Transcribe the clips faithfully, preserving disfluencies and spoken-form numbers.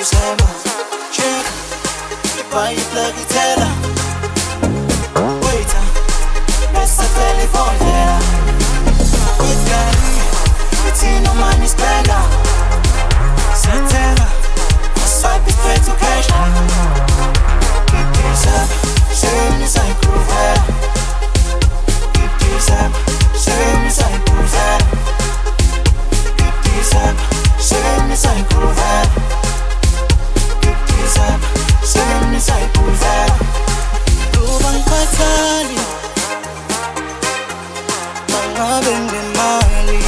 December. Check, ipa iplakithela. Waiter, besa telefondela. Wegari, ithina money spender. Siyathenga, aswipe straight to cash. Keep this up, sebenzisa igroovela. Keep this up, sebenzisa igroovela. Keep this up, sebenzisa igroovela. Keep this up, sebenzisa igroovela. Kuba ngikhathali, mangabe nginemali.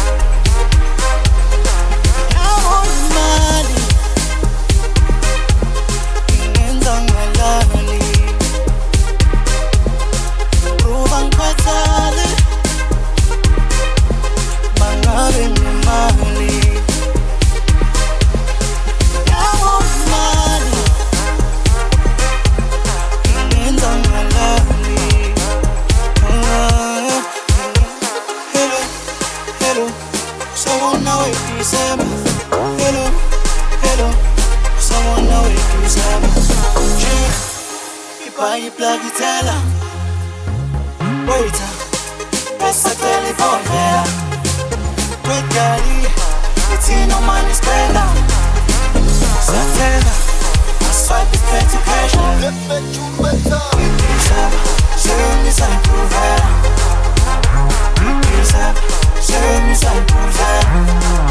December. Hello, hello, someone know it December. Check, ipa iplakithela. Waiter, besa telefondela. Wegari, ithina money spender. Siyathenga, aswipe straight to cash. Keep this up, sebenzisa igroovela. Keep this up, sebenzisa igroovela.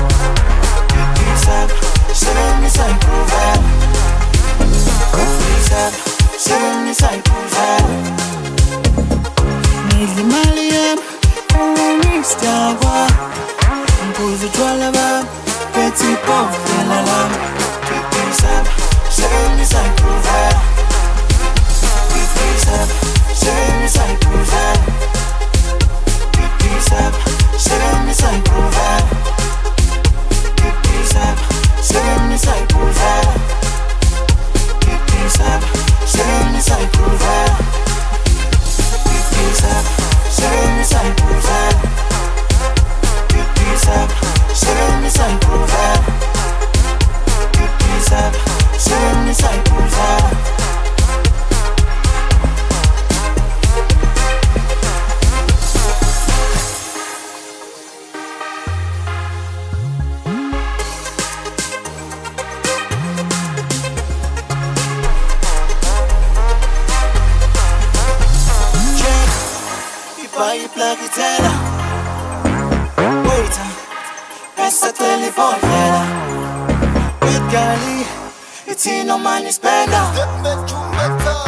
Sebenzisa igroovela. Sebenzisa igroovela. Ngidla imali yami ngomixta kwami. Ngiphuza utshwala bami phethe ibhovela lami. Sebenzisa igroovela. Sebenzisa igroovela. Sebenzisa igroovela. Sebenzisa igroovela. Keep this up, sebenzisa igroovela. Keep this up, sebenzisa igroovela. Keep this up, sebenzisa igroovela. Keep this up, sebenzisa igroovela. Ipa iplakithela. Waiter, besa telefondela. Wegari, ithina money spender.